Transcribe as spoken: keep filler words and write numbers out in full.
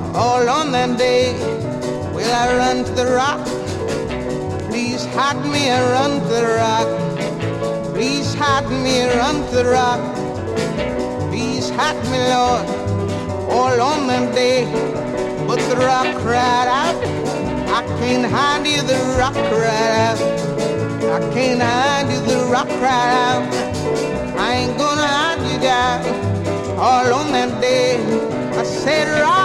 all on that day. Will I run to the rock? Please hide me and run to the rock. Please hide me and run to the rock. Please hide me, Lord, all on that day. But the rock cried out, I can't hide you, the rock cried out. I can't hide you, the rock cried out. I ain't gonna hide you, God, all on that day. I said, rock.